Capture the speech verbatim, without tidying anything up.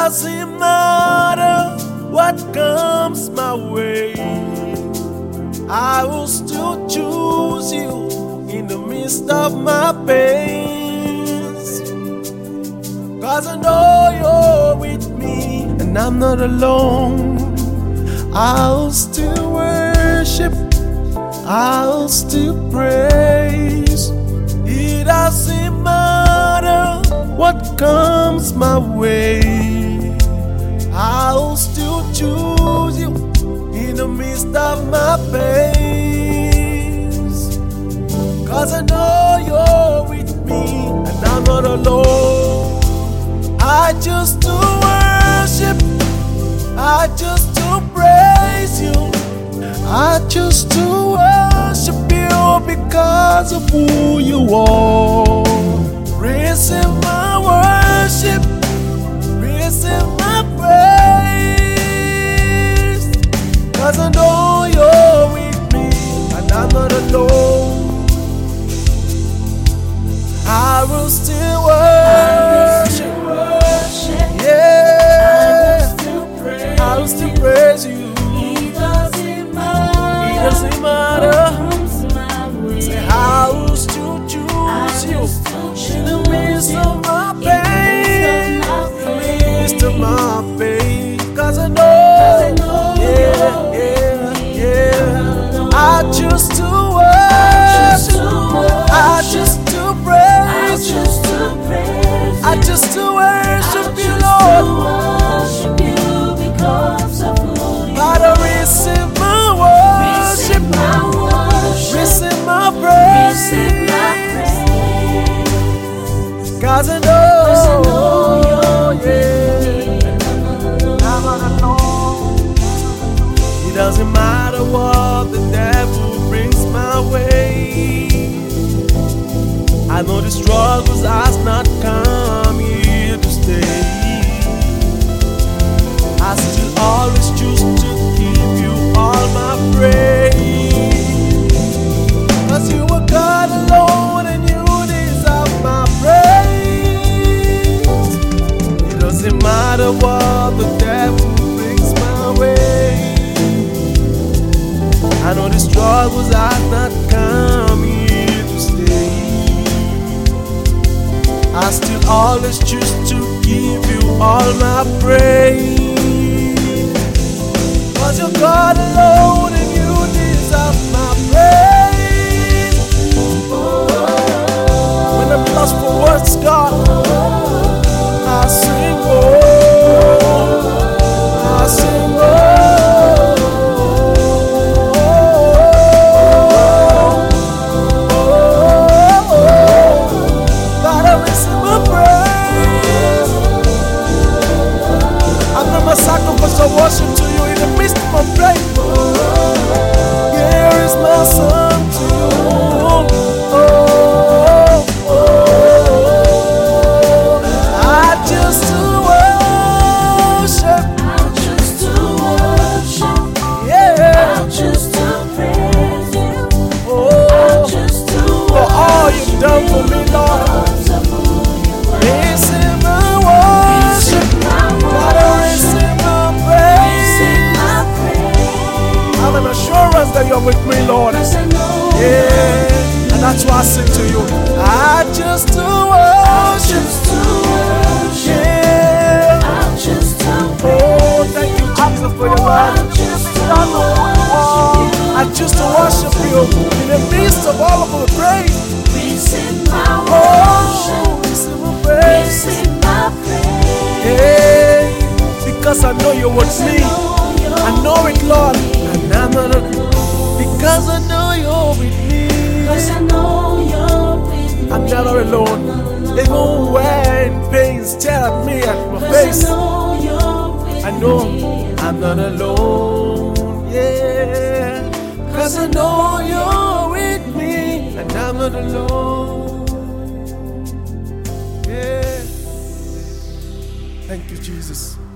doesn't matter what comes my way, I will still choose you in the midst of my pains. Cause I know you're with me and I'm not alone. I'll still worship, I'll still praise. It doesn't matter what comes my way, I'll still choose you in the midst of my pains. Cause I know you're with me and I'm not alone. I just to worship, I just to praise you, I just to worship you because of who you are. Receive my worship, receive my praise. Cause I know you're with me and I'm not alone. I will still worship, yeah, I will still praise you. It doesn't matter. Say I will still choose you in the midst of my pain, in the midst of my pain. Cause I know, yeah, yeah, yeah. I choose to worship, I choose to praise you, I choose to worship you, Lord. Father, receive my worship, receive my praise. Cause I know, yeah, I'm not alone. It doesn't matter what the devil brings my way. I know the struggles has not come here to stay. I still always choose to give you all my praise. Cause you are God alone and you deserve my praise. It doesn't matter what the devil brings my way. I know the struggles have not come here to stay. I still always choose to give you all my praise. Cause you're God alone and you deserve my praise. When I'm lost for words, God, I sing, oh, I sing, oh. Sacrifice of worship to you in the midst of my pain. Here is my song to you. Oh, oh, oh. I just to worship, I just to worship, yeah, I just to praise you, oh, I just to for all you've done for me, Lord. Receive my worship, Father, receive an assurance that you're with me, Lord. Yeah, and that's why I sing to you. I just to worship, yeah. Oh, thank you, Jesus, for your love. I choose to worship you in the midst of all of the praise. Oh, receive my praise. Yeah, because I know you're with me. I know it, Lord. And I'm not a, because I know you're with me. I'm never alone. Even when pain stare at me at my face, I know I'm not alone. Yeah, cause I know you're with me and I'm not alone. Yeah. Thank you, Jesus.